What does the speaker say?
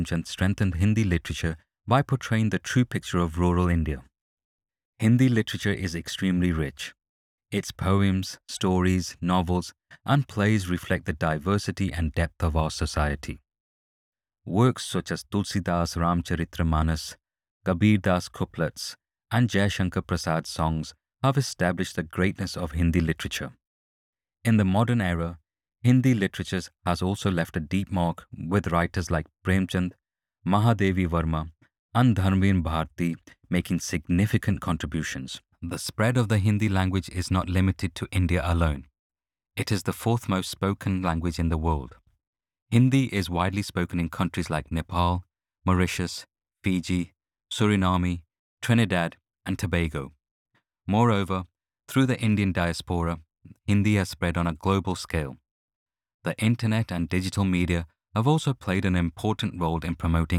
Premchand strengthened Hindi literature by portraying the true picture of rural India. Hindi literature is extremely rich. Its poems, stories, novels, and plays reflect the diversity and depth of our society. Works such as Tulsidas Ramcharitramanas, Kabir Das couplets, and Jayashankar Prasad's songs have established the greatness of Hindi literature. In the modern era, Hindi literature has also left a deep mark with writers like Premchand, Mahadevi Verma, and Dharmveer Bharti making significant contributions. The spread of the Hindi language is not limited to India alone. It is the fourth most spoken language in the world. Hindi is widely spoken in countries like Nepal, Mauritius, Fiji, Suriname, Trinidad, and Tobago. Moreover, through the Indian diaspora, Hindi has spread on a global scale. The internet and digital media have also played an important role in promoting